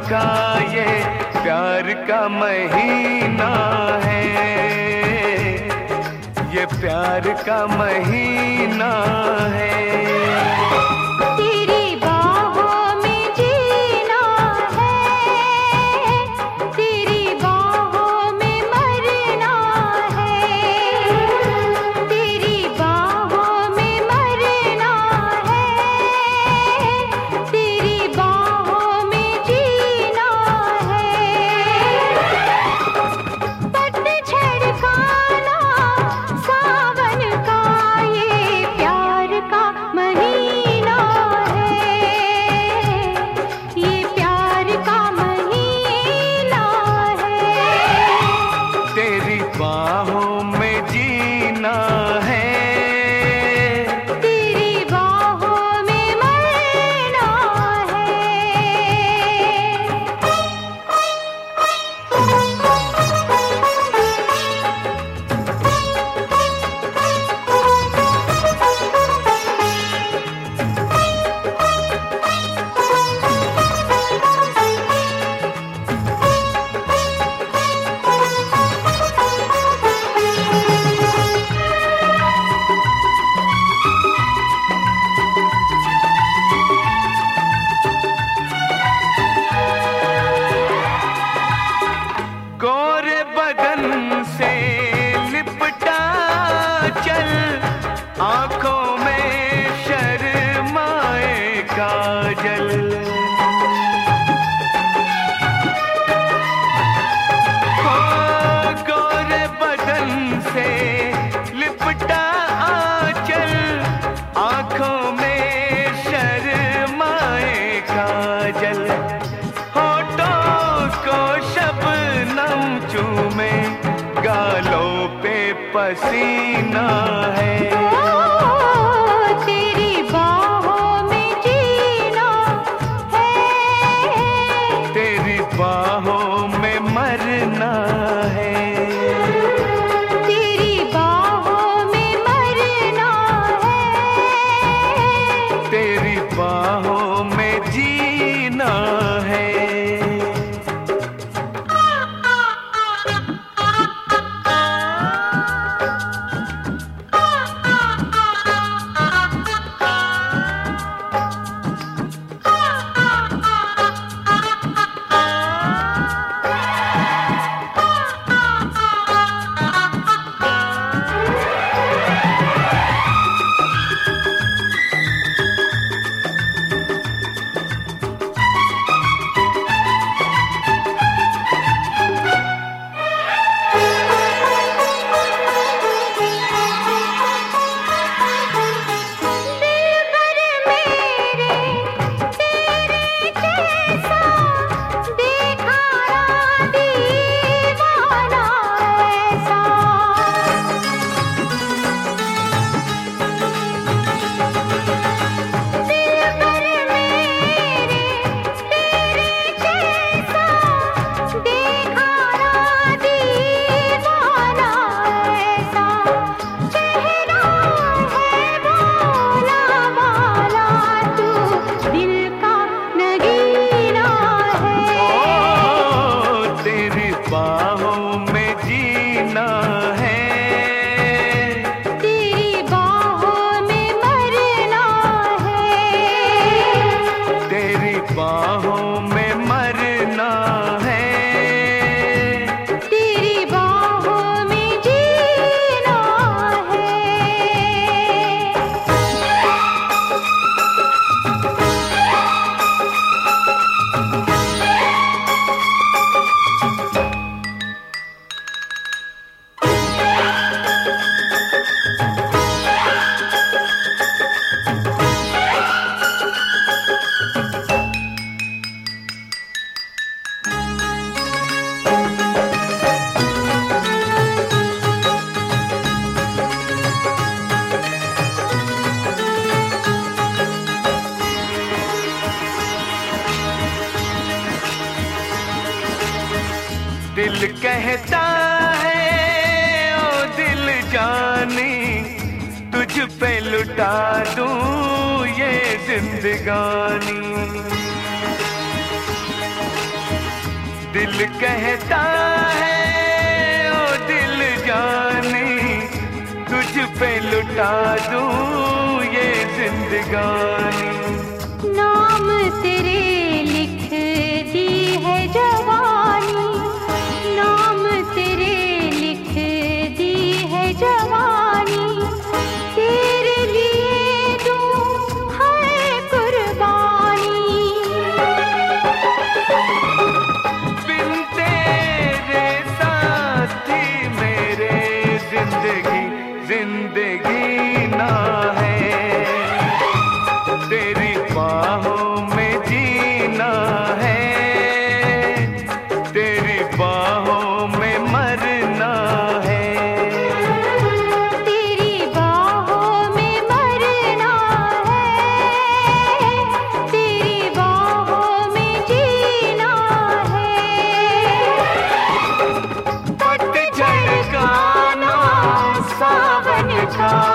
का ये प्यार का महीना है, ये प्यार का महीना है। आंखों में शर्माए काजल, हो गोरे बदन से लिपटा आंचल, आंखों में शर्माए काजल, होठों को शबनम चूमे, गालों पे पसीना है। तेरी बाहों में जीना है, तेरी बाहों में मरना है, तेरी बाहों में मरना है, तेरी बाहों में जीना है। दिल कहता है ओ दिल जानी, तुझ पे लुटा दूं ये जिंदगानी। दिल कहता है ओ दिल जानी, तुझ पे लुटा दूं ये जिंदगानी। नाम तेरे लिख दी है जवानी, नाम तेरे लिख दी है जवानी, तेरे लिए दूं है कुर्बानी। बिन तेरे साथी मेरे जिंदगी जिंदगी ना है, तेरी बाहों में जीना है, तेरी बाहों में मरना है। तेरी बाहों में मरना है, तेरी बाहों में जीना है। पतझड़ का ना सावन का